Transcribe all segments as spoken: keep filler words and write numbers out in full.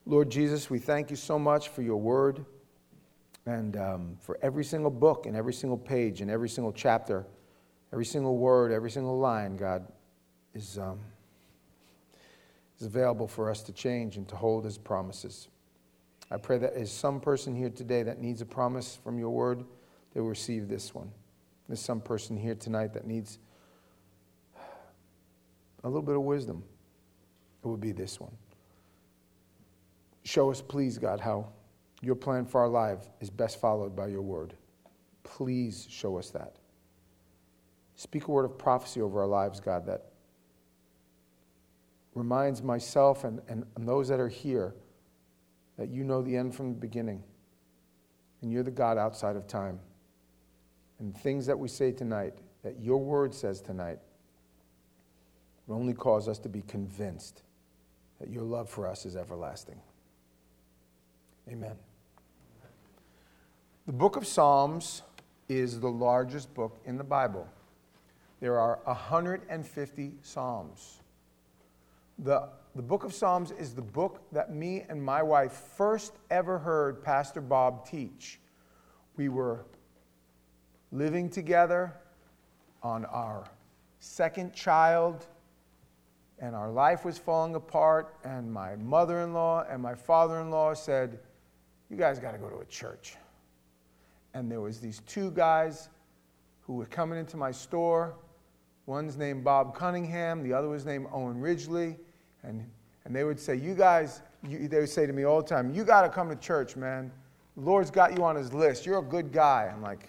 Lord Jesus, we thank you so much for your word and um, for every single book and every single page and every single chapter, every single word, every single line, God, is, um, is available for us to change and to hold as promises. I pray that as some person here today that needs a promise from your word, they will receive this one. There's some person here tonight that needs a little bit of wisdom. It would be this one. Show us, please, God, how your plan for our life is best followed by your word. Please show us that. Speak a word of prophecy over our lives, God, that reminds myself and, and, and those that are here that you know the end from the beginning. And you're the God outside of time. And things that we say tonight, that your word says tonight, will only cause us to be convinced that your love for us is everlasting. Amen. The book of Psalms is the largest book in the Bible. There are one hundred fifty Psalms. The, the book of Psalms is the book that me and my wife first ever heard Pastor Bob teach. We were living together on our second child, and our life was falling apart, and my mother-in-law and my father-in-law said, you guys got to go to a church. And there was these two guys who were coming into my store. One's named Bob Cunningham. The other was named Owen Ridgely. And, and they would say, you guys, you, they would say to me all the time, you got to come to church, man. The Lord's got you on his list. You're a good guy. I'm like,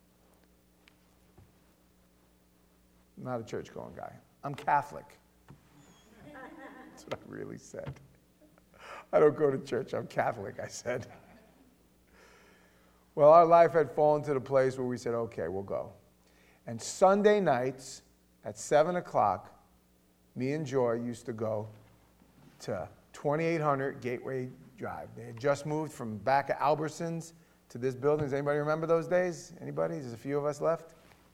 I'm not a church-going guy. I'm Catholic. That's what I really said. I don't go to church. I'm Catholic, I said. Well, our life had fallen to the place where we said, okay, we'll go. And Sunday nights at seven o'clock, me and Joy used to go to twenty-eight hundred Gateway Drive. They had just moved from back at Albertsons to this building. Does anybody remember those days? Anybody? There's a few of us left.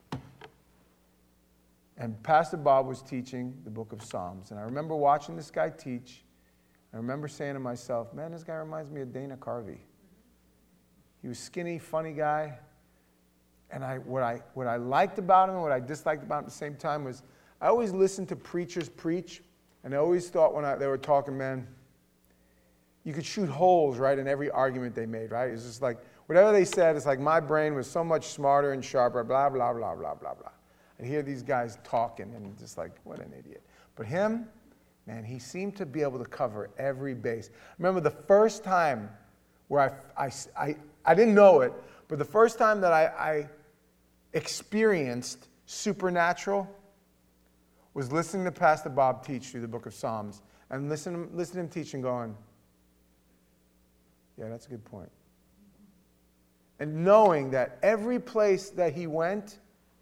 And Pastor Bob was teaching the book of Psalms. And I remember watching this guy teach. I remember saying to myself, man, this guy reminds me of Dana Carvey. He was skinny, funny guy. And I, what I what I liked about him and what I disliked about him at the same time was I always listened to preachers preach, and I always thought when I, they were talking, man, you could shoot holes, right, in every argument they made, right? It's just like, whatever they said, it's like my brain was so much smarter and sharper, blah, blah, blah, blah, blah, blah. I'd hear these guys talking, and just like, what an idiot. But him, man, he seemed to be able to cover every base. I remember the first time where I, I, I, I didn't know it, but the first time that I, I experienced supernatural was listening to Pastor Bob teach through the book of Psalms and listening listen to him teach and going, yeah, that's a good point. And knowing that every place that he went,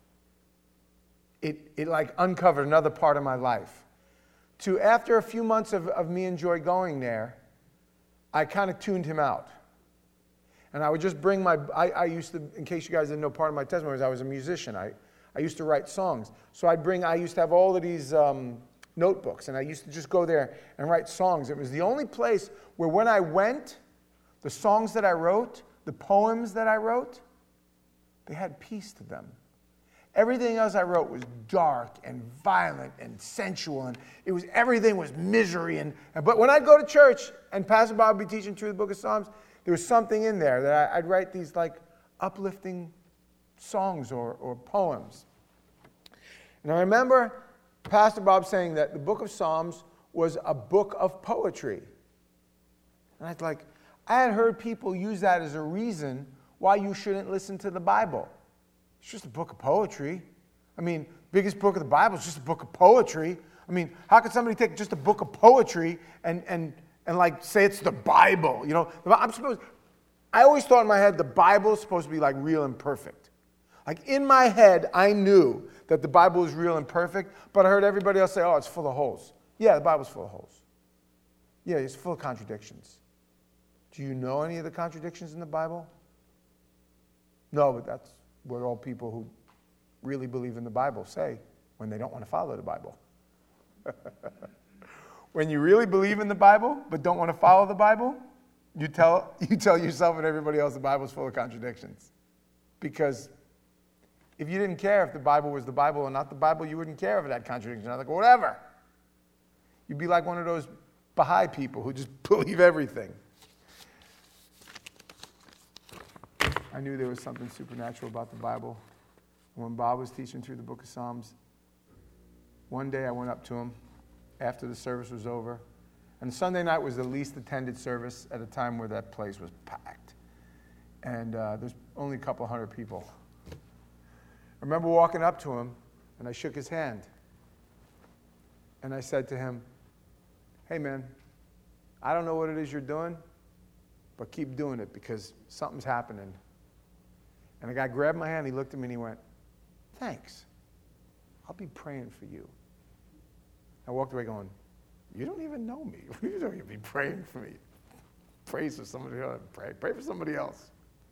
it, it like uncovered another part of my life. To after a few months of, of me and Joy going there, I kind of tuned him out. And I would just bring my, I, I used to, in case you guys didn't know, part of my testimony was I was a musician. I, I used to write songs. So I'd bring, I used to have all of these um, notebooks, and I used to just go there and write songs. It was the only place where when I went, the songs that I wrote, the poems that I wrote, they had peace to them. Everything else I wrote was dark and violent and sensual, and it was everything was misery. And, and but when I'd go to church and Pastor Bob would be teaching through the book of Psalms, there was something in there that I, I'd write these like uplifting songs or, or poems. And I remember Pastor Bob saying that the book of Psalms was a book of poetry. And I'd like, I had heard people use that as a reason why you shouldn't listen to the Bible. It's just a book of poetry. I mean, biggest book of the Bible is just a book of poetry. I mean, how could somebody take just a book of poetry and and and like say it's the Bible? You know, I'm supposed. I always thought in my head the Bible is supposed to be like real and perfect. Like in my head, I knew that the Bible was real and perfect, but I heard everybody else say, "Oh, it's full of holes." Yeah, the Bible's full of holes. Yeah, it's full of contradictions. Do you know any of the contradictions in the Bible? No, but that's what all people who really believe in the Bible say when they don't want to follow the Bible. when you really believe in the Bible but don't want to follow the Bible, you tell, you tell yourself and everybody else the Bible's full of contradictions. Because if you didn't care if the Bible was the Bible or not the Bible, you wouldn't care if it had contradictions. I'm like, whatever. You'd be like one of those Baha'i people who just believe everything. I knew there was something supernatural about the Bible. When Bob was teaching through the book of Psalms, one day I went up to him after the service was over. And Sunday night was the least attended service at a time where that place was packed. And uh, there's only a couple hundred people. I remember walking up to him, and I shook his hand. And I said to him, hey, man, I don't know what it is you're doing, but keep doing it because something's happening. And the guy grabbed my hand, he looked at me, and he went, thanks. I'll be praying for you. I walked away going, you don't even know me. You don't even be praying for me. Pray for somebody else. Pray, pray for somebody else.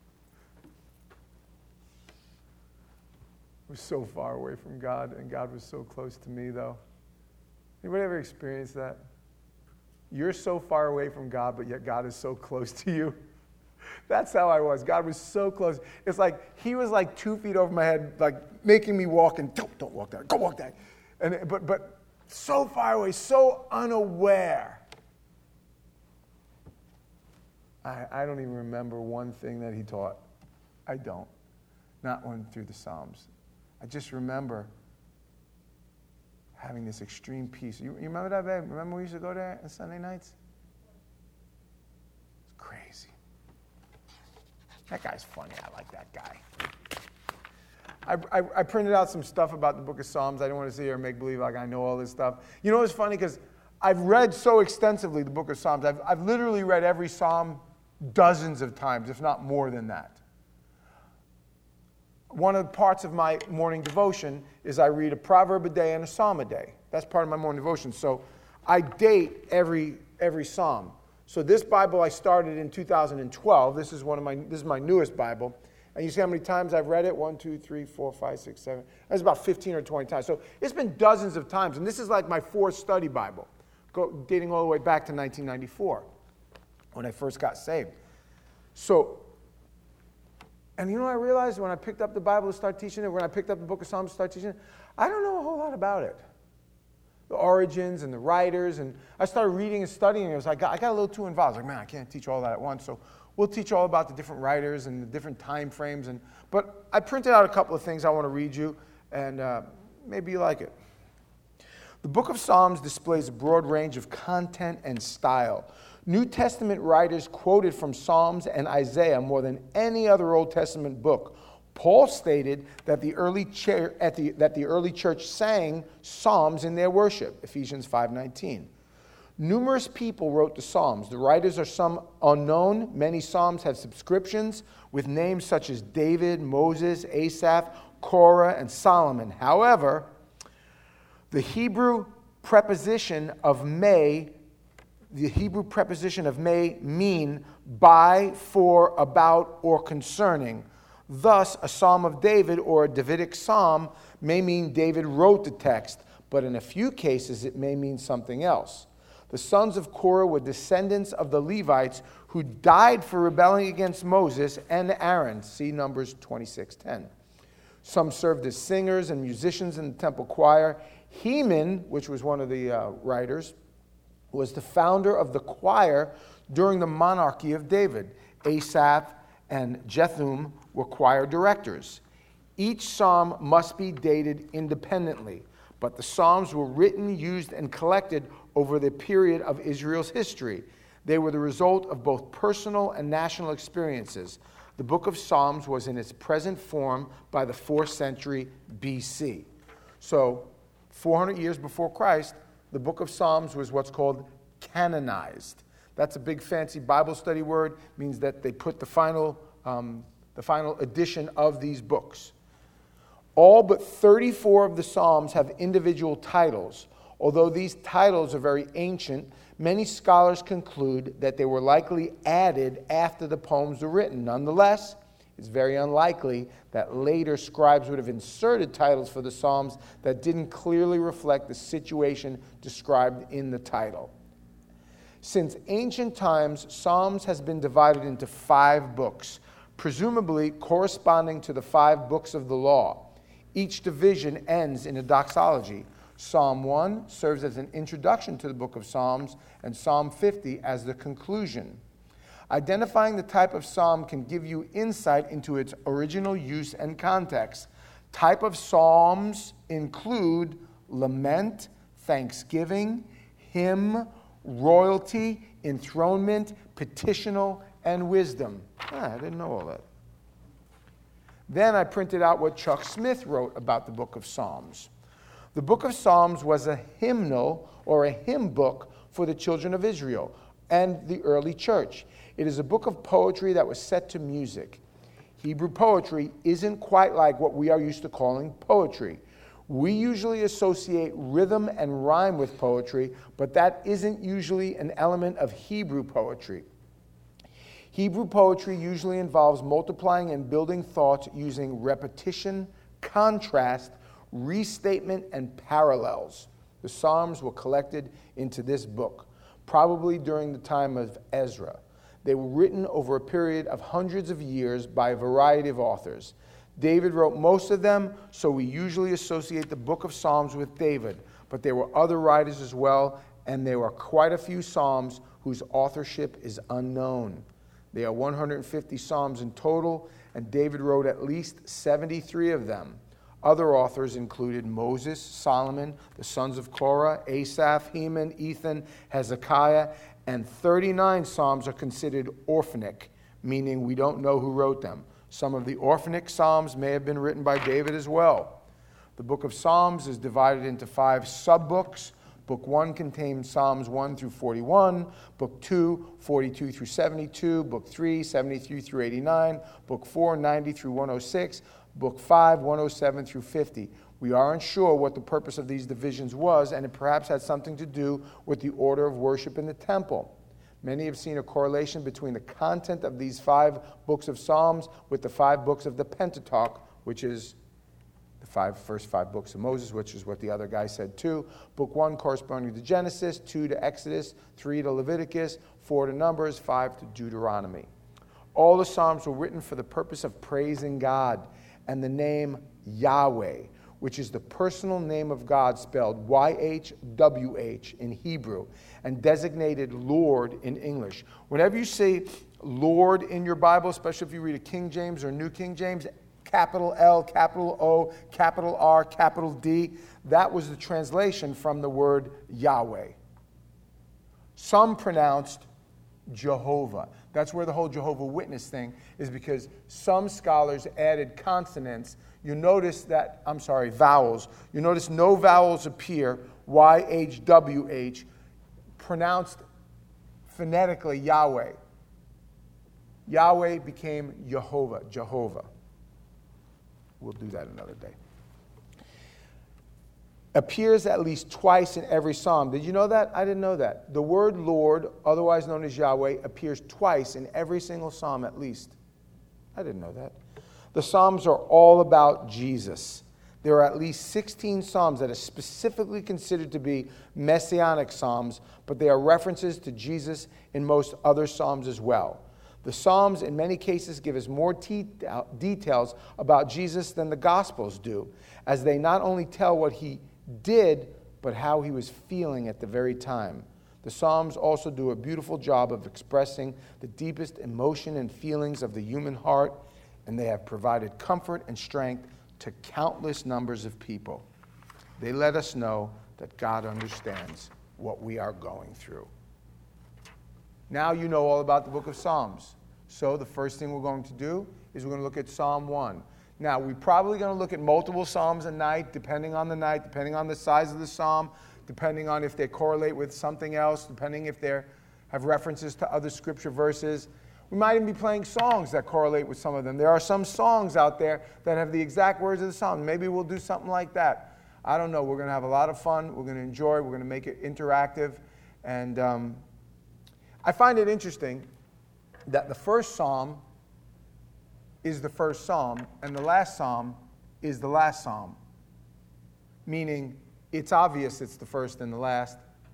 I was so far away from God, and God was so close to me, though. Anybody ever experienced that? You're so far away from God, but yet God is so close to you. That's how I was. God was so close. It's like he was like two feet over my head, like making me walk and don't, don't walk that. Go walk that. And but but so far away, so unaware. I, I don't even remember one thing that he taught. I don't. Not one through the Psalms. I just remember having this extreme peace. You, you remember that, babe? Remember we used to go there on Sunday nights? It's crazy. That guy's funny. I like that guy. I, I, I printed out some stuff about the book of Psalms. I didn't want to sit here and make believe like I know all this stuff. You know what's funny? Because I've read so extensively the book of Psalms. I've, I've literally read every psalm dozens of times, if not more than that. One of the parts of my morning devotion is I read a proverb a day and a psalm a day. That's part of my morning devotion. So I date every every psalm. So this Bible I started in two thousand twelve. This is one of my this is my newest Bible. And you see how many times I've read it? One, two, three, four, five, six, seven. That's about fifteen or twenty times. So it's been dozens of times. And this is like my fourth study Bible, go, dating all the way back to nineteen ninety-four when I first got saved. So, and you know what I realized when I picked up the Bible to start teaching it, when I picked up the book of Psalms to start teaching it, I don't know a whole lot about it. The origins and the writers, and I started reading and studying. It was like I got a little too involved. I was like, man, I can't teach all that at once. So we'll teach all about the different writers and the different time frames. And but I printed out a couple of things I want to read you, and uh, maybe you like it. The book of Psalms displays a broad range of content and style. New Testament writers quoted from Psalms and Isaiah more than any other Old Testament book. Paul stated that the early church, at the, that the early church sang psalms in their worship, Ephesians five nineteen. Numerous people wrote the Psalms. The writers are some unknown. Many Psalms have subscriptions with names such as David, Moses, Asaph, Korah, and Solomon. However, the Hebrew preposition of may, the Hebrew preposition of may mean by, for, about, or concerning. Thus, a Psalm of David or a Davidic psalm may mean David wrote the text, but in a few cases it may mean something else. The sons of Korah were descendants of the Levites who died for rebelling against Moses and Aaron. See Numbers twenty-six ten. Some served as singers and musicians in the temple choir. Heman, which was one of the uh, writers, was the founder of the choir during the monarchy of David. Asaph and Jethum were choir directors. Each psalm must be dated independently, but the psalms were written, used, and collected over the period of Israel's history. They were the result of both personal and national experiences. The book of Psalms was in its present form by the fourth century B C. So, four hundred years before Christ, the book of Psalms was what's called canonized. That's a big fancy Bible study word. It means that they put the final, um, the final edition of these books. All but thirty-four of the Psalms have individual titles. Although these titles are very ancient, many scholars conclude that they were likely added after the poems were written. Nonetheless, it's very unlikely that later scribes would have inserted titles for the Psalms that didn't clearly reflect the situation described in the title. Since ancient times, Psalms has been divided into five books, presumably corresponding to the five books of the law. Each division ends in a doxology. Psalm one serves as an introduction to the book of Psalms, and Psalm fifty as the conclusion. Identifying the type of psalm can give you insight into its original use and context. Type of psalms include lament, thanksgiving, hymn, royalty, enthronement, petitional, and wisdom. Ah, I didn't know all that. Then I printed out what Chuck Smith wrote about the book of Psalms. The book of Psalms was a hymnal or a hymn book for the children of Israel and the early church. It is a book of poetry that was set to music. Hebrew poetry isn't quite like what we are used to calling poetry. We usually associate rhythm and rhyme with poetry, but that isn't usually an element of Hebrew poetry. Hebrew poetry usually involves multiplying and building thoughts using repetition, contrast, restatement, and parallels. The Psalms were collected into this book, probably during the time of Ezra. They were written over a period of hundreds of years by a variety of authors. David wrote most of them, so we usually associate the book of Psalms with David, but there were other writers as well, and there were quite a few Psalms whose authorship is unknown. There are one hundred fifty Psalms in total, and David wrote at least seventy-three of them. Other authors included Moses, Solomon, the sons of Korah, Asaph, Heman, Ethan, Hezekiah, and thirty-nine Psalms are considered orphanic, meaning we don't know who wrote them. Some of the orphanic Psalms may have been written by David as well. The book of Psalms is divided into five sub-books. Book one contains Psalms one through forty-one, Book two, forty-two through seventy-two, Book three, seventy-three through eighty-nine, Book four, ninety through one oh six, Book five, one oh seven through fifty. We aren't sure what the purpose of these divisions was, and it perhaps had something to do with the order of worship in the temple. Many have seen a correlation between the content of these five books of Psalms with the five books of the Pentateuch, which is the five, first five books of Moses, which is what the other guy said too. Book one corresponding to Genesis, two to Exodus, three to Leviticus, four to Numbers, five to Deuteronomy. All the Psalms were written for the purpose of praising God, and the name Yahweh, which is the personal name of God spelled Y H W H in Hebrew, and designated Lord in English. Whenever you say Lord in your Bible, especially if you read a King James or New King James, capital L, capital O, capital R, capital D, that was the translation from the word Yahweh. Some pronounced Jehovah. That's where the whole Jehovah Witness thing is, because some scholars added consonants. You notice that, I'm sorry, vowels. You notice no vowels appear, Y H W H, pronounced phonetically Yahweh. Yahweh became Jehovah, Jehovah. We'll do that another day. Appears at least twice in every psalm. Did you know that? I didn't know that. The word Lord, otherwise known as Yahweh, appears twice in every single psalm at least. I didn't know that. The psalms are all about Jesus. There are at least sixteen psalms that are specifically considered to be messianic psalms, but they are references to Jesus in most other psalms as well. The Psalms, in many cases, give us more te- details about Jesus than the Gospels do, as they not only tell what he did, but how he was feeling at the very time. The Psalms also do a beautiful job of expressing the deepest emotion and feelings of the human heart, and they have provided comfort and strength to countless numbers of people. They let us know that God understands what we are going through. Now you know all about the book of Psalms. So the first thing we're going to do is we're going to look at Psalm one. Now, we're probably going to look at multiple Psalms a night, depending on the night, depending on the size of the Psalm, depending on if they correlate with something else, depending if they have references to other scripture verses. We might even be playing songs that correlate with some of them. There are some songs out there that have the exact words of the Psalm. Maybe we'll do something like that. I don't know. We're going to have a lot of fun. We're going to enjoy. We're going to make it interactive. And um, I find it interesting that the first Psalm is the first Psalm, and the last Psalm is the last Psalm. Meaning, it's obvious it's the first and the last,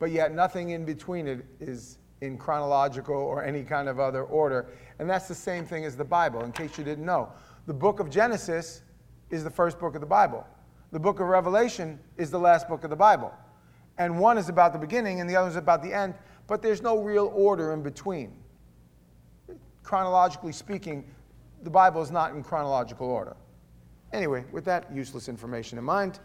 but yet nothing in between it is in chronological or any kind of other order. And that's the same thing as the Bible, in case you didn't know. The book of Genesis is the first book of the Bible. The book of Revelation is the last book of the Bible. And one is about the beginning and the other is about the end, but there's no real order in between. Chronologically speaking, the Bible is not in chronological order. Anyway, with that useless information in mind,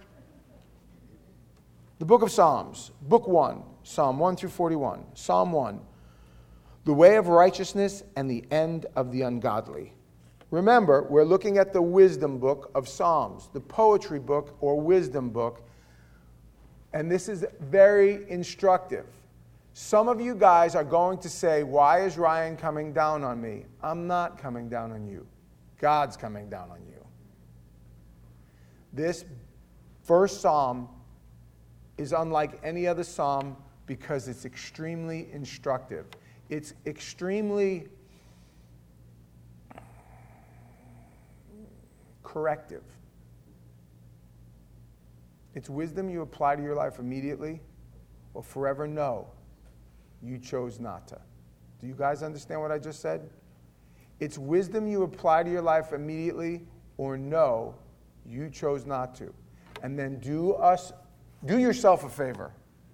the book of Psalms, book one, Psalm one through forty-one. Psalm one, the way of righteousness and the end of the ungodly. Remember, we're looking at the wisdom book of Psalms, the poetry book or wisdom book, and this is very instructive. Some of you guys are going to say, why is Ryan coming down on me? I'm not coming down on you. God's coming down on you. This first psalm is unlike any other psalm because it's extremely instructive. It's extremely corrective. It's wisdom you apply to your life immediately or forever know you chose not to. Do you guys understand what I just said? It's wisdom you apply to your life immediately or no, you chose not to. And then do us, do yourself a favor.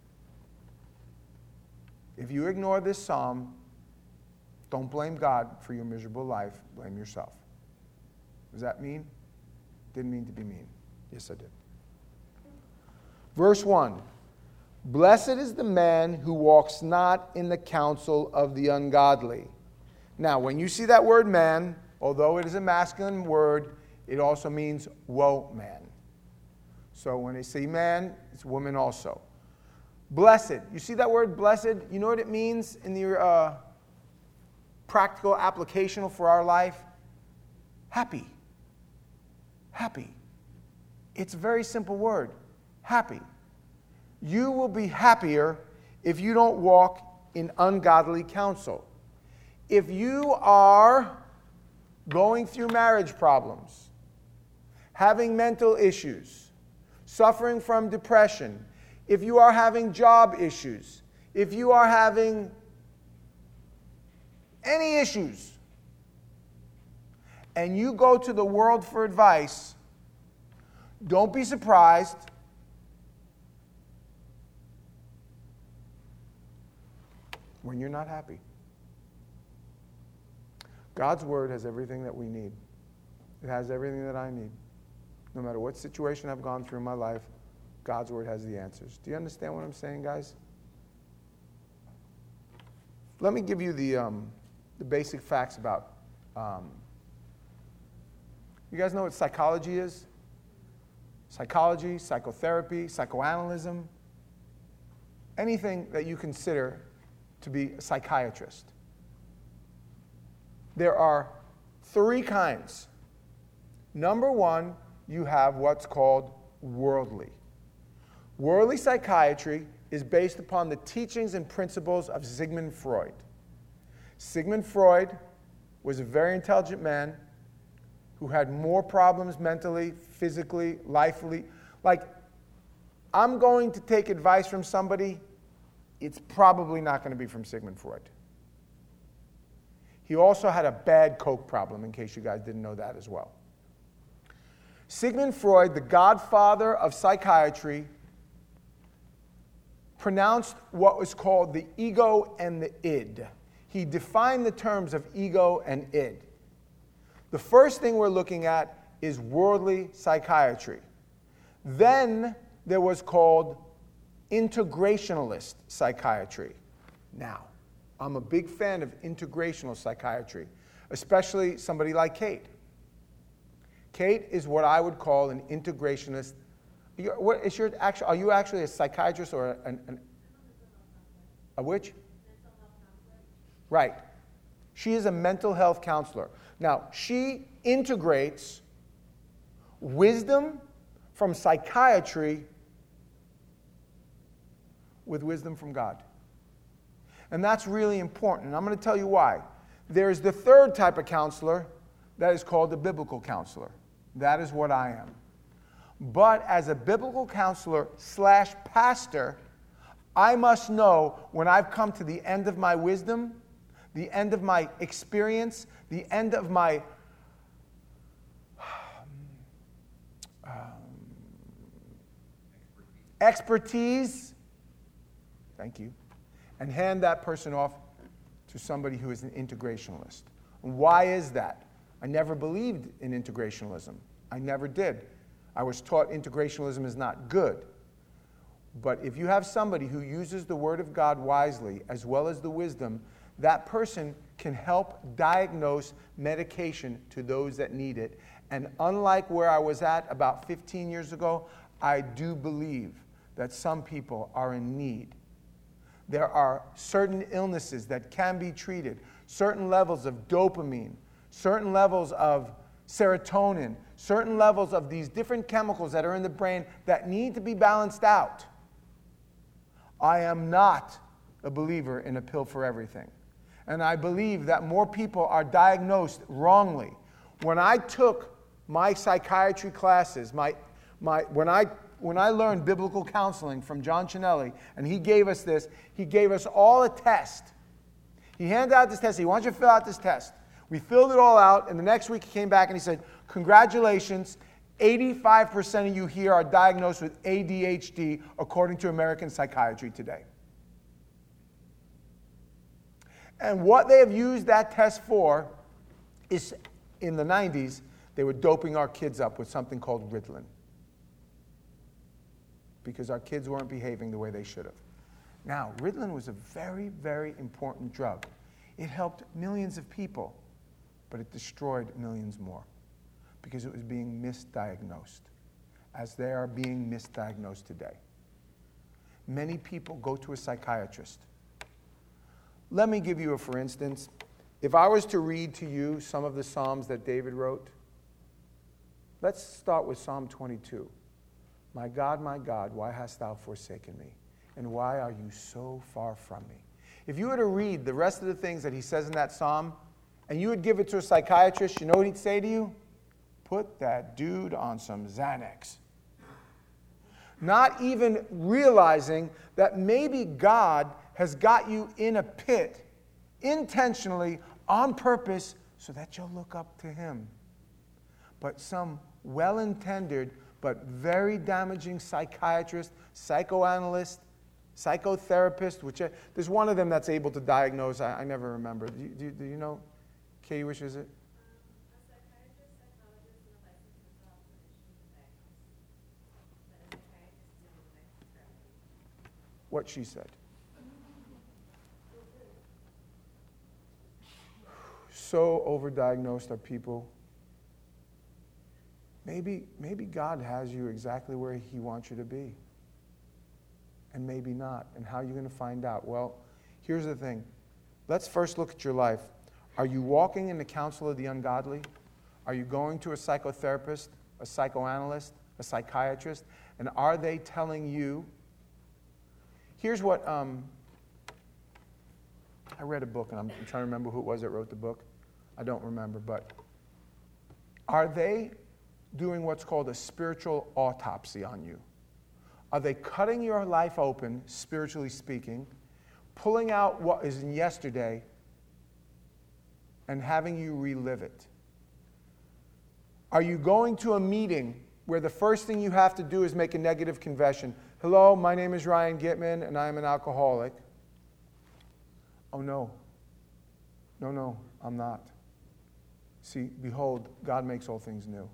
If you ignore this psalm, don't blame God for your miserable life. Blame yourself. Does that mean? Didn't mean to be mean. Yes, I did. Verse one. Blessed is the man who walks not in the counsel of the ungodly. Now, when you see that word man, although it is a masculine word, it also means woe man. So when they say man, it's woman also. Blessed. You see that word blessed? You know what it means in the uh, practical application for our life? Happy. Happy. It's a very simple word. Happy. You will be happier if you don't walk in ungodly counsel. If you are going through marriage problems, having mental issues, suffering from depression, if you are having job issues, if you are having any issues, and you go to the world for advice, don't be surprised when you're not happy. God's word has everything that we need. It has everything that I need. No matter what situation I've gone through in my life, God's word has the answers. Do you understand what I'm saying, guys? Let me give you the, um, the basic facts about... Um, you guys know what psychology is? Psychology, psychotherapy, psychoanalysis, anything that you consider to be a psychiatrist. There are three kinds. Number one, you have what's called worldly. Worldly psychiatry is based upon the teachings and principles of Sigmund Freud. Sigmund Freud was a very intelligent man who had more problems mentally, physically, lifely. Like, I'm going to take advice from somebody, it's probably not going to be from Sigmund Freud. He also had a bad coke problem, in case you guys didn't know that as well. Sigmund Freud, the godfather of psychiatry, pronounced what was called the ego and the id. He defined the terms of ego and id. The first thing we're looking at is worldly psychiatry. Then there was called integrationalist psychiatry. Now, I'm a big fan of integrational psychiatry, especially somebody like Kate. Kate is what I would call an integrationist. You're, what is your actual, are you actually a psychiatrist or an, an a which? Right. She is a mental health counselor. Now, she integrates wisdom from psychiatry with wisdom from God. And that's really important. And I'm going to tell you why. There's the third type of counselor that is called the biblical counselor. That is what I am. But as a biblical counselor slash pastor, I must know when I've come to the end of my wisdom, the end of my experience, the end of my um, expertise. Thank you. And hand that person off to somebody who is an integrationalist. And why is that? I never believed in integrationalism. I never did. I was taught integrationalism is not good. But if you have somebody who uses the Word of God wisely as well as the wisdom, that person can help diagnose medication to those that need it. And unlike where I was at about fifteen years ago, I do believe that some people are in need. There are certain illnesses that can be treated, certain levels of dopamine, certain levels of serotonin, certain levels of these different chemicals that are in the brain that need to be balanced out. I am not a believer in a pill for everything. And I believe that more people are diagnosed wrongly. When I took my psychiatry classes, my, my, when, I, when I learned biblical counseling from John Chinelli, and he gave us this, he gave us all a test. He handed out this test. He wants you to fill out this test. We filled it all out, and the next week he came back and he said, congratulations, eighty-five percent of you here are diagnosed with A D H D according to American Psychiatry Today. And what they have used that test for is, in the nineties, they were doping our kids up with something called Ritalin. Because our kids weren't behaving the way they should have. Now, Ritalin was a very, very important drug. It helped millions of people, but it destroyed millions more because it was being misdiagnosed, as they are being misdiagnosed today. Many people go to a psychiatrist. Let me give you a for instance. If I was to read to you some of the Psalms that David wrote, let's start with Psalm twenty-two. My God, my God, why hast thou forsaken me? And why are you so far from me? If you were to read the rest of the things that he says in that psalm, and you would give it to a psychiatrist, you know what he'd say to you? Put that dude on some Xanax. Not even realizing that maybe God has got you in a pit intentionally, on purpose, so that you'll look up to him. But some well-intended but very damaging psychiatrist, psychoanalyst, psychotherapist, which I, there's one of them that's able to diagnose. I, I never remember. Do you, do, do you know? Katie, which is it? What she said. So overdiagnosed are people. Maybe, maybe God has you exactly where he wants you to be. And maybe not. And how are you going to find out? Well, here's the thing. Let's first look at your life. Are you walking in the counsel of the ungodly? Are you going to a psychotherapist, a psychoanalyst, a psychiatrist? And are they telling you? Here's what, um, I read a book, and I'm trying to remember who it was that wrote the book. I don't remember, but are they doing what's called a spiritual autopsy on you? Are they cutting your life open, spiritually speaking, pulling out what is in yesterday, and having you relive it? Are you going to a meeting where the first thing you have to do is make a negative confession? Hello, my name is Ryan Gitman, and I am an alcoholic. Oh, no. No, no, I'm not. See, behold, God makes all things new.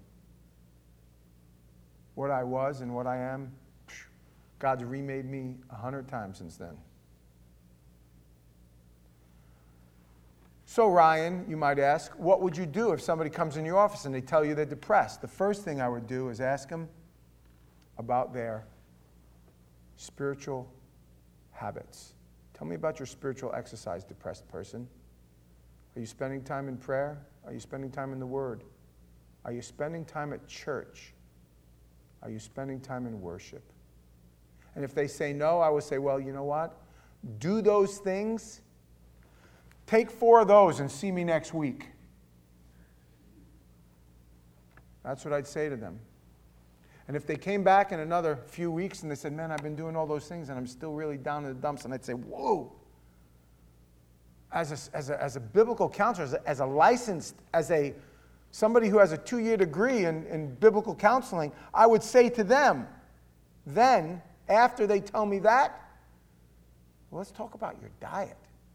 What I was and what I am, God's remade me a hundred times since then. So, Ryan, you might ask, what would you do if somebody comes in your office and they tell you they're depressed? The first thing I would do is ask them about their spiritual habits. Tell me about your spiritual exercise, depressed person. Are you spending time in prayer? Are you spending time in the Word? Are you spending time at church? Are you spending time in worship? And if they say no, I would say, well, you know what? Do those things. Take four of those and see me next week. That's what I'd say to them. And if they came back in another few weeks and they said, man, I've been doing all those things and I'm still really down in the dumps, and I'd say, whoa. As a, as a, as a biblical counselor, as a, as a licensed, as a somebody who has a two-year degree in, in biblical counseling, I would say to them, then, after they tell me that, well, let's talk about your diet.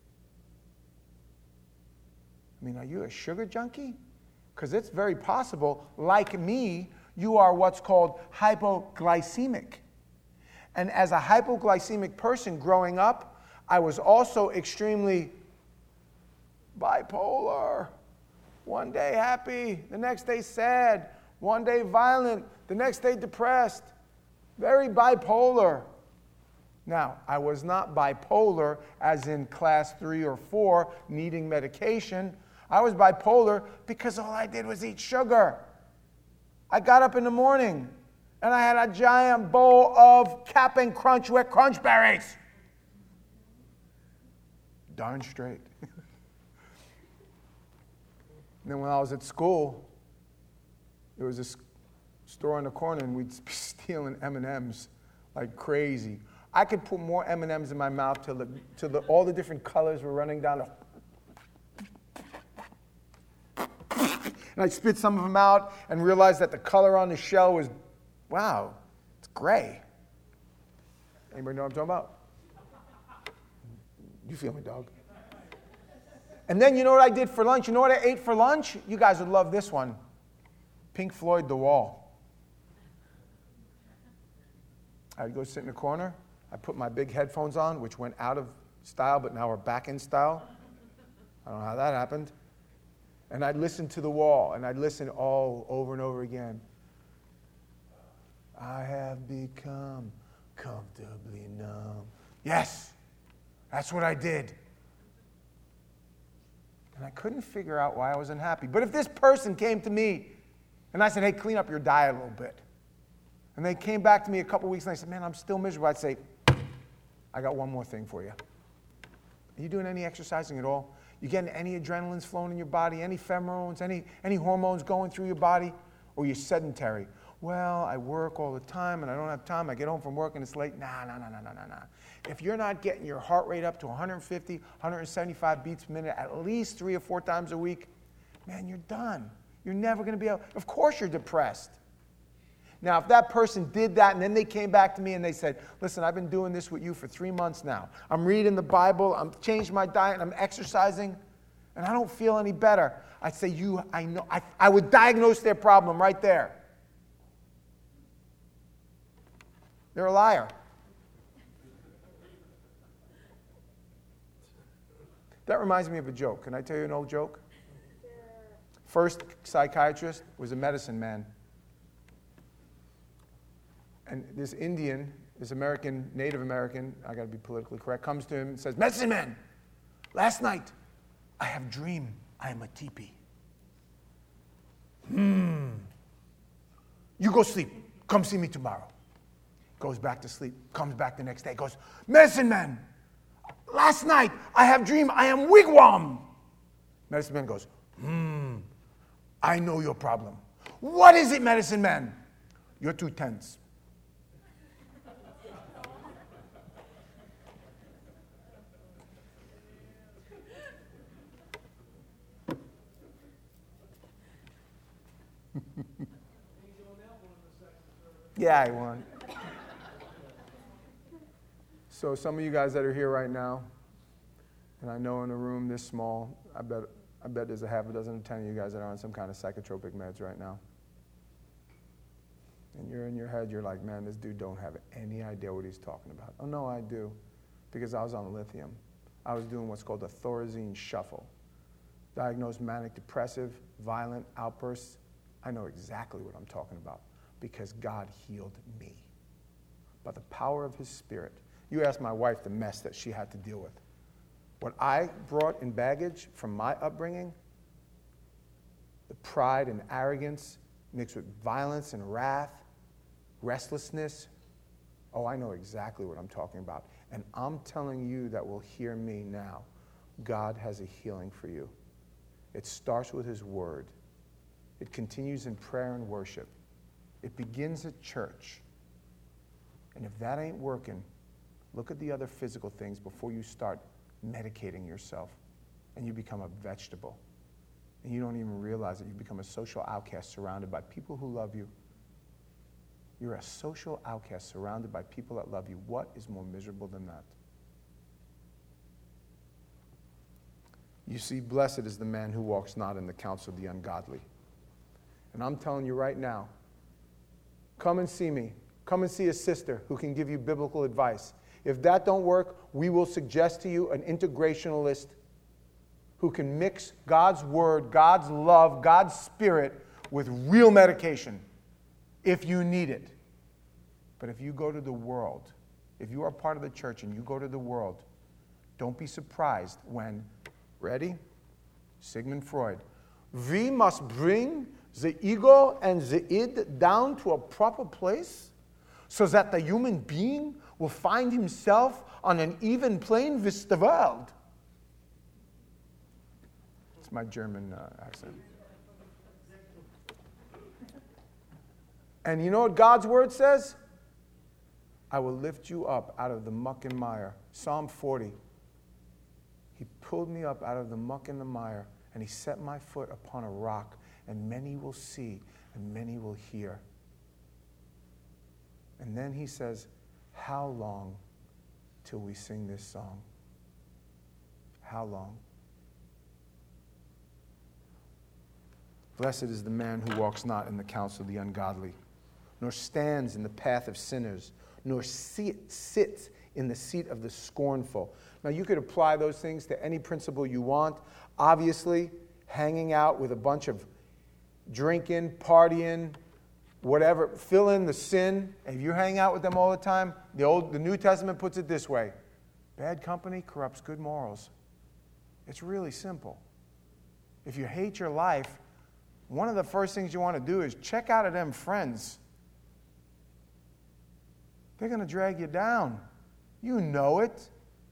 I mean, are you a sugar junkie? Because it's very possible, like me, you are what's called hypoglycemic. And as a hypoglycemic person growing up, I was also extremely bipolar. One day happy, the next day sad. One day violent, the next day depressed. Very bipolar. Now, I was not bipolar as in class three or four, needing medication. I was bipolar because all I did was eat sugar. I got up in the morning and I had a giant bowl of Cap'n Crunch with Crunch Berries. Darn straight. And then when I was at school, there was this store on the corner and we'd be stealing M and M's like crazy. I could put more M and M's in my mouth till the, till the, all the different colors were running down the... And I'd spit some of them out and realize that the color on the shell was, wow, it's gray. Anybody know what I'm talking about? You feel me, dog? And then you know what I did for lunch? You know what I ate for lunch? You guys would love this one. Pink Floyd, The Wall. I'd go sit in the corner. I put my big headphones on, which went out of style, but now are back in style. I don't know how that happened. And I'd listen to The Wall, and I'd listen all over and over again. I have become comfortably numb. Yes, that's what I did. And I couldn't figure out why I was unhappy. But if this person came to me, and I said, hey, clean up your diet a little bit. And they came back to me a couple weeks, and they said, man, I'm still miserable. I'd say, I got one more thing for you. Are you doing any exercising at all? You getting any adrenalines flowing in your body, any pheromones, any, any hormones going through your body? Or you're sedentary? Well, I work all the time and I don't have time. I get home from work and it's late. Nah, nah, nah, nah, nah, nah, nah. If you're not getting your heart rate up to one fifty, one seventy-five beats per minute at least three or four times a week, man, you're done. You're never going to be able, of course you're depressed. Now, if that person did that and then they came back to me and they said, listen, I've been doing this with you for three months now. I'm reading the Bible, I'm changed my diet, I'm exercising, and I don't feel any better. I'd say, you, I know, I, I would diagnose their problem right there. They're a liar. That reminds me of a joke. Can I tell you an old joke? First psychiatrist was a medicine man. And this Indian, this American, Native American, I got to be politically correct, comes to him and says, medicine man, last night I have dream I am a teepee. Hmm. You go sleep. Come see me tomorrow. Goes back to sleep. Comes back the next day. Goes, medicine man, last night I have dream I am wigwam. Medicine man goes, hmm. I know your problem. What is it, medicine man? You're too tense. Yeah, I won. So some of you guys that are here right now, and I know in a room this small, I bet I bet there's a half a dozen or ten of you guys that are on some kind of psychotropic meds right now. And you're in your head, you're like, man, this dude don't have any idea what he's talking about. Oh, no, I do, because I was on lithium. I was doing what's called a Thorazine shuffle. Diagnosed manic depressive, violent outbursts. I know exactly what I'm talking about because God healed me by the power of his Spirit. You ask my wife the mess that she had to deal with. What I brought in baggage from my upbringing, the pride and arrogance mixed with violence and wrath, restlessness, oh, I know exactly what I'm talking about. And I'm telling you that will hear me now, God has a healing for you. It starts with his word. It continues in prayer and worship. It begins at church. And if that ain't working, look at the other physical things before you start medicating yourself and you become a vegetable. And you don't even realize that you become a social outcast surrounded by people who love you. You're a social outcast surrounded by people that love you. What is more miserable than that? You see, blessed is the man who walks not in the counsel of the ungodly. And I'm telling you right now, come and see me. Come and see a sister who can give you biblical advice. If that don't work, we will suggest to you an integrationalist who can mix God's word, God's love, God's spirit with real medication if you need it. But if you go to the world, if you are part of the church and you go to the world, don't be surprised when, ready? Sigmund Freud. We must bring the ego and the id down to a proper place so that the human being will find himself on an even plane with the world. It's my German uh, accent. And you know what God's word says? I will lift you up out of the muck and mire. Psalm forty. He pulled me up out of the muck and the mire, and he set my foot upon a rock, and many will see, and many will hear. And then he says, how long till we sing this song? How long? Blessed is the man who walks not in the counsel of the ungodly, nor stands in the path of sinners, nor sit, sits in the seat of the scornful. Now, you could apply those things to any principle you want. Obviously, hanging out with a bunch of drinking, partying, whatever, fill in the sin. If you hang out with them all the time, the old, the New Testament puts it this way: bad company corrupts good morals. It's really simple. If you hate your life, one of the first things you want to do is check out of them friends. They're going to drag you down. You know it.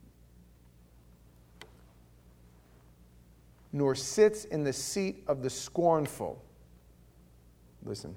Nor sits in the seat of the scornful. Listen.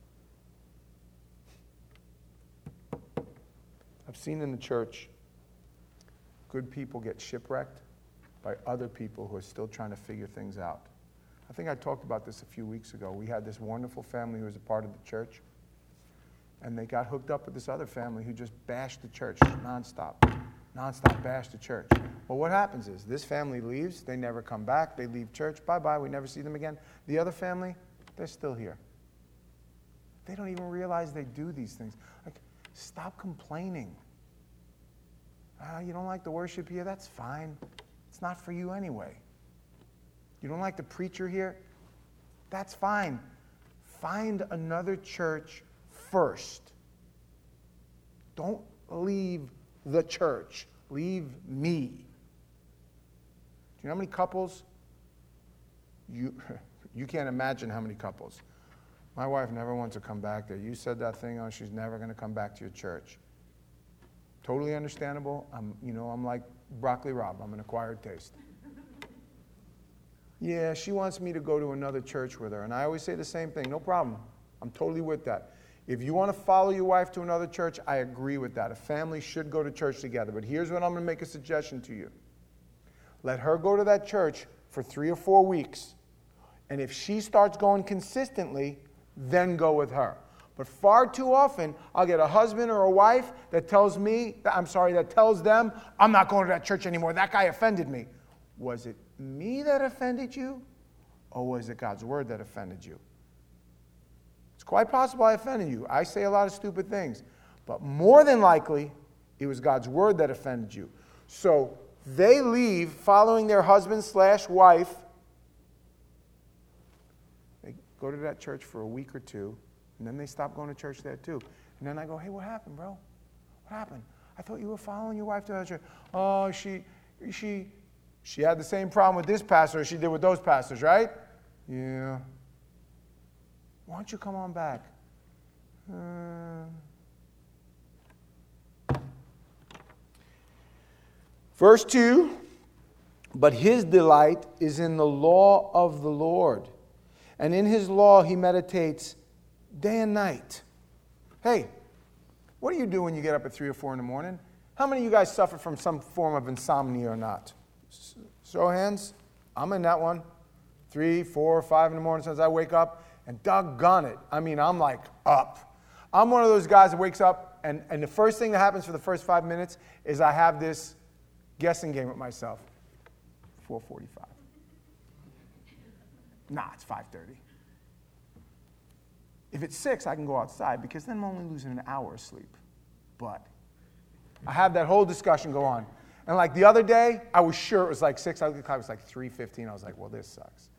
I've seen in the church good people get shipwrecked by other people who are still trying to figure things out. I think I talked about this a few weeks ago. We had this wonderful family who was a part of the church, and they got hooked up with this other family who just bashed the church nonstop. Nonstop bashed the church. Well, what happens is this family leaves, they never come back, they leave church, bye-bye, we never see them again. The other family, they're still here. They don't even realize they do these things. Like, stop complaining. Ah, you don't like the worship here? That's fine. It's not for you anyway. You don't like the preacher here? That's fine. Find another church first. Don't leave the church. Leave me. Do you know how many couples? You, you can't imagine how many couples. My wife never wants to come back there. You said that thing, oh, she's never going to come back to your church. Totally understandable. I'm, you know, I'm like Broccoli Rob. I'm an acquired taste. Yeah, she wants me to go to another church with her. And I always say the same thing. No problem. I'm totally with that. If you want to follow your wife to another church, I agree with that. A family should go to church together. But here's what I'm going to make a suggestion to you. Let her go to that church for three or four weeks. And if she starts going consistently, then go with her. But far too often, I'll get a husband or a wife that tells me, I'm sorry, that tells them, I'm not going to that church anymore. That guy offended me. Was it me that offended you? Or was it God's word that offended you? It's quite possible I offended you. I say a lot of stupid things. But more than likely, it was God's word that offended you. So they leave following their husband slash wife. They go to that church for a week or two, and then they stop going to church there too. And then I go, hey, what happened, bro? What happened? I thought you were following your wife to that church. Oh, she, she, she had the same problem with this pastor as she did with those pastors, right? Yeah. Why don't you come on back? Uh... Verse two, but his delight is in the law of the Lord, and in his law he meditates day and night. Hey, what do you do when you get up at three or four in the morning? How many of you guys suffer from some form of insomnia or not? Show of hands. I'm in that one. Three, four, five in the morning since I wake up, and doggone it. I mean, I'm like up. I'm one of those guys that wakes up, and, and the first thing that happens for the first five minutes is I have this guessing game with myself. four forty-five. Nah, it's five thirty. If it's six, I can go outside because then I'm only losing an hour of sleep. But I have that whole discussion go on. And like the other day, I was sure it was like six. I was like three fifteen. I was like, well, this sucks.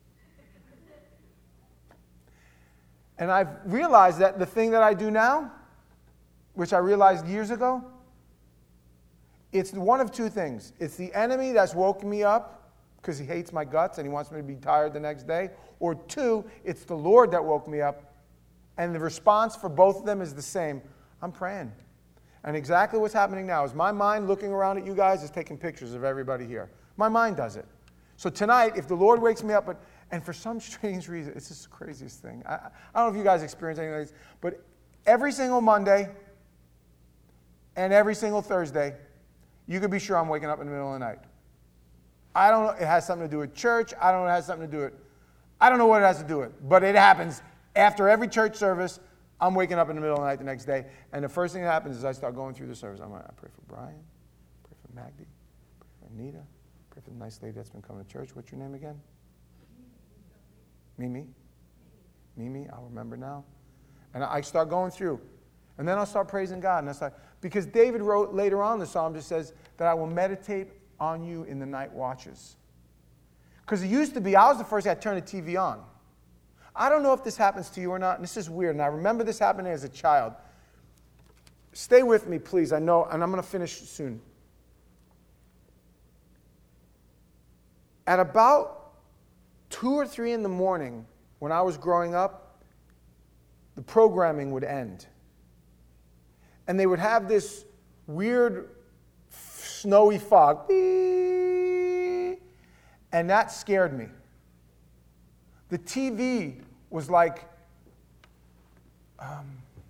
And I've realized that the thing that I do now, which I realized years ago, it's one of two things. It's the enemy that's woken me up because he hates my guts and he wants me to be tired the next day. Or two, it's the Lord that woke me up. And the response for both of them is the same. I'm praying. And exactly what's happening now is my mind looking around at you guys is taking pictures of everybody here. My mind does it. So tonight, if the Lord wakes me up, but, and for some strange reason, it's just the craziest thing. I, I don't know if you guys experience anything like this, but every single Monday and every single Thursday, you can be sure I'm waking up in the middle of the night. I don't know. It has something to do with church. I don't know. It has something to do with, I don't know what it has to do with, but it happens after every church service. I'm waking up in the middle of the night the next day, and the first thing that happens is I start going through the service. I'm like, I pray for Brian, pray for Maggie, pray for Anita, pray for the nice lady that's been coming to church. What's your name again? Mimi. Mimi, I'll remember now. And I start going through, and then I'll start praising God. And I start, because David wrote later on in the Psalm, just says that I will meditate on you in the night watches. Because it used to be, I was the first guy to turn the T V on. I don't know if this happens to you or not, and this is weird, and I remember this happening as a child. Stay with me, please. I know, and I'm going to finish soon. At about two or three in the morning, when I was growing up, the programming would end. And they would have this weird snowy fog. And that scared me. The T V was like, um,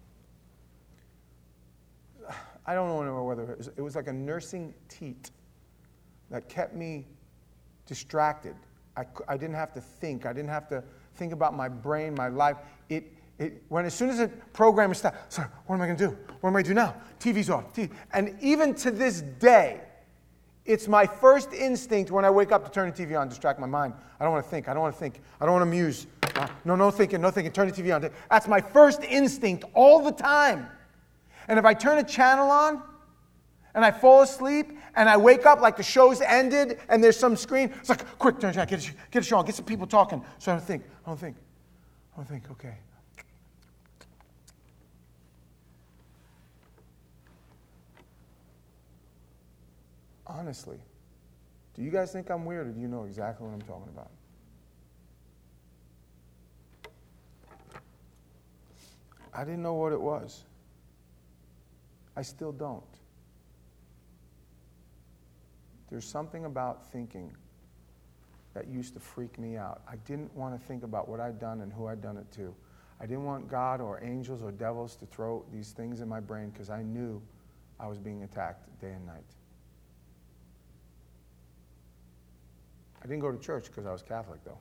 I don't know whether it was, it was like a nursing teat that kept me distracted. I, I didn't have to think. I didn't have to think about my brain, my life. It, it, when as soon as the program stopped, so what am I going to do? What am I going to do now? T V's off. T V. And even to this day, it's my first instinct when I wake up to turn the T V on, distract my mind. I don't want to think. I don't want to think. I don't want to muse. Uh, no, no thinking, no thinking. Turn the T V on. That's my first instinct all the time. And if I turn a channel on and I fall asleep and I wake up like the show's ended and there's some screen, it's like, quick, turn it on, get a, get a show on, get some people talking. So I don't think. I don't think. I don't think, okay. Honestly, do you guys think I'm weird, or do you know exactly what I'm talking about? I didn't know what it was. I still don't. There's something about thinking that used to freak me out. I didn't want to think about what I'd done and who I'd done it to. I didn't want God or angels or devils to throw these things in my brain because I knew I was being attacked day and night. I didn't go to church because I was Catholic, though.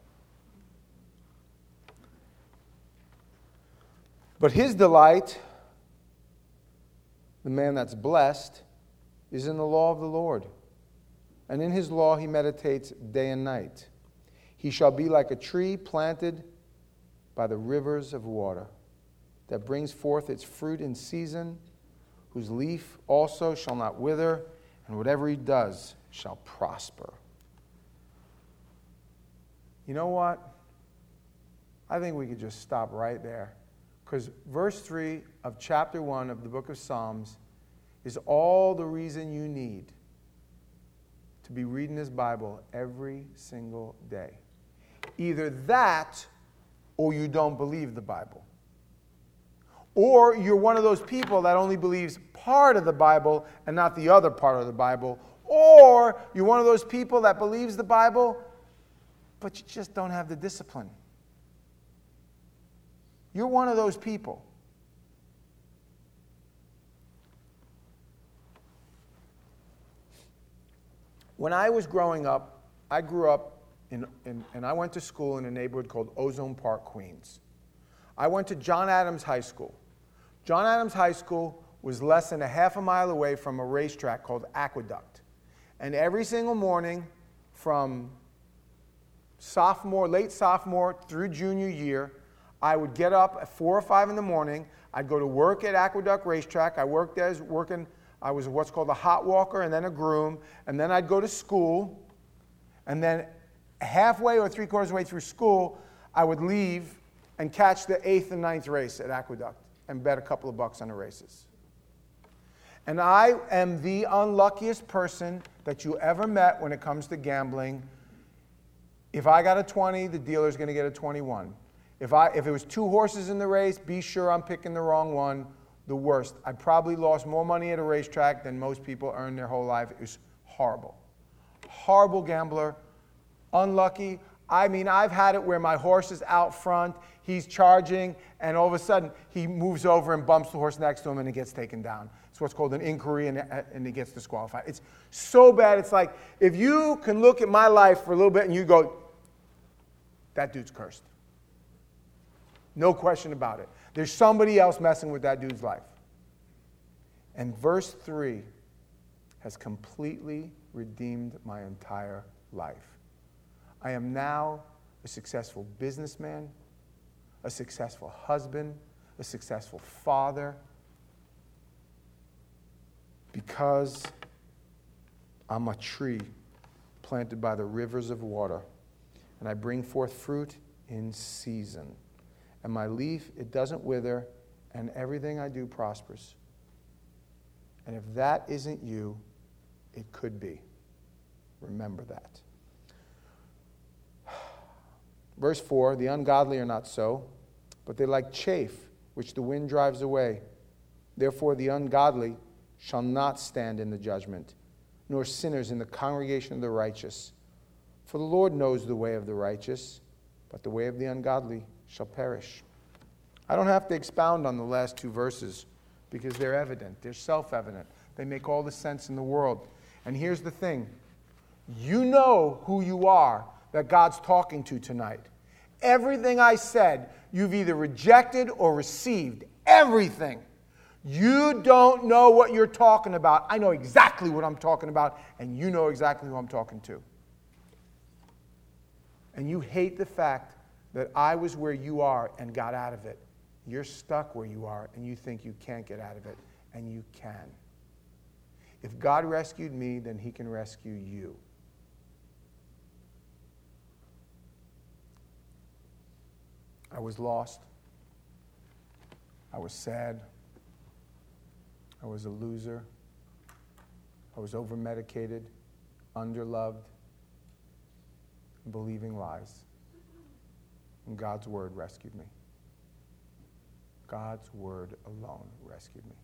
But his delight, the man that's blessed, is in the law of the Lord. And in his law he meditates day and night. He shall be like a tree planted by the rivers of water, that brings forth its fruit in season, whose leaf also shall not wither, and whatever he does shall prosper. You know what? I think we could just stop right there. Because verse three of chapter one of the book of Psalms is all the reason you need to be reading this Bible every single day. Either that, or you don't believe the Bible. Or you're one of those people that only believes part of the Bible and not the other part of the Bible. Or you're one of those people that believes the Bible, but you just don't have the discipline. You're one of those people. when I was growing up, I grew up in, in, and I went to school in a neighborhood called Ozone Park, Queens. I went to John Adams High School. John Adams High School was less than a half a mile away from a racetrack called Aqueduct. And every single morning from sophomore, late sophomore through junior year, I would get up at four or five in the morning. I'd go to work at Aqueduct Racetrack. I worked there as working, I was what's called a hot walker and then a groom. And then I'd go to school. And then halfway or three quarters of the way through school, I would leave and catch the eighth and ninth race at Aqueduct and bet a couple of bucks on the races. And I am the unluckiest person that you ever met when it comes to gambling. If I got a twenty, the dealer's going to get a twenty-one. If I if it was two horses in the race, be sure I'm picking the wrong one. The worst. I probably lost more money at a racetrack than most people earn their whole life. It was horrible. Horrible gambler. Unlucky. I mean, I've had it where my horse is out front, he's charging, and all of a sudden he moves over and bumps the horse next to him and it gets taken down. It's what's called an inquiry, and, and he gets disqualified. It's so bad. It's like, if you can look at my life for a little bit and you go, that dude's cursed. No question about it. There's somebody else messing with that dude's life. And verse three has completely redeemed my entire life. I am now a successful businessman, a successful husband, a successful father, because I'm a tree planted by the rivers of water, and I bring forth fruit in season. And my leaf, it doesn't wither, and everything I do prospers. And if that isn't you, it could be. Remember that. Verse four, the ungodly are not so, but they're like chaff, which the wind drives away. Therefore the ungodly shall not stand in the judgment, nor sinners in the congregation of the righteous. For the Lord knows the way of the righteous, but the way of the ungodly shall perish. I don't have to expound on the last two verses because they're evident. They're self-evident. They make all the sense in the world. And here's the thing. You know who you are that God's talking to tonight. Everything I said, you've either rejected or received. Everything. You don't know what you're talking about. I know exactly what I'm talking about, and you know exactly who I'm talking to. And you hate the fact that I was where you are and got out of it. You're stuck where you are, and you think you can't get out of it, and you can. If God rescued me, then he can rescue you. I was lost. I was sad. I was a loser. I was over-medicated, underloved, and believing lies. And God's word rescued me. God's word alone rescued me.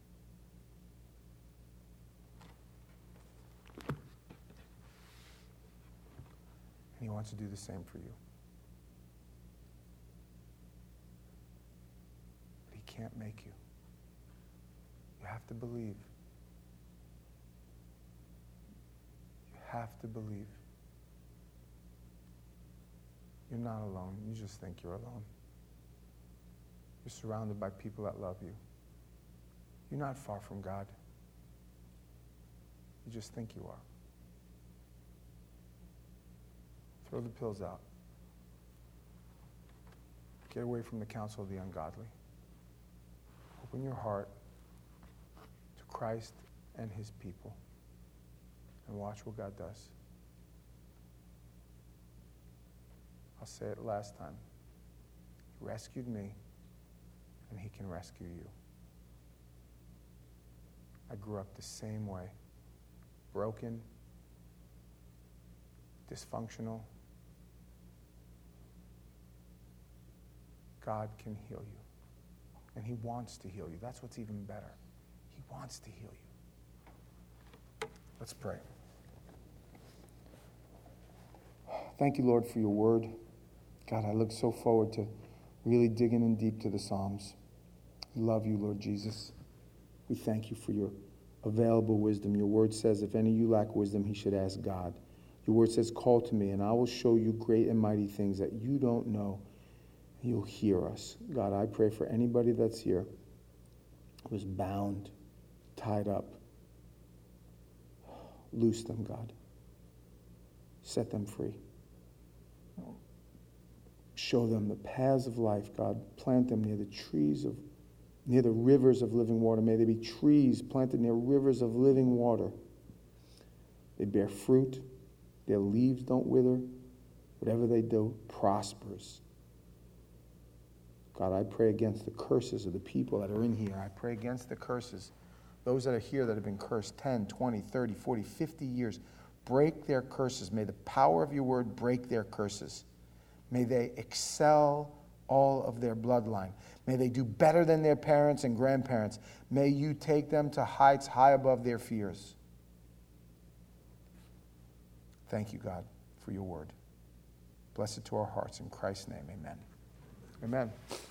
And he wants to do the same for you. But he can't make you. You have to believe. You have to believe. You're not alone. You just think you're alone. You're surrounded by people that love you. You're not far from God. You just think you are. Throw the pills out. Get away from the counsel of the ungodly. Open your heart to Christ and his people and watch what God does. I'll say it last time. He rescued me, and he can rescue you. I grew up the same way. Broken, dysfunctional. God can heal you. And he wants to heal you. That's what's even better. He wants to heal you. Let's pray. Thank you, Lord, for your word. God, I look so forward to really digging in deep to the Psalms. We love you, Lord Jesus. We thank you for your available wisdom. Your word says, if any of you lack wisdom, he should ask God. Your word says, call to me, and I will show you great and mighty things that you don't know. You'll hear us. God, I pray for anybody that's here who is bound, tied up. Loose them, God. Set them free. Show them the paths of life, God. Plant them near the trees of, near the rivers of living water. May they be trees planted near rivers of living water. They bear fruit. Their leaves don't wither. Whatever they do prospers. God, I pray against the curses of the people that are in here. I pray against the curses. Those that are here that have been cursed ten, twenty, thirty, forty, fifty years. Break their curses. May the power of your word break their curses. May they excel all of their bloodline. May they do better than their parents and grandparents. May you take them to heights high above their fears. Thank you, God, for your word. Bless it to our hearts. In Christ's name, amen. Amen.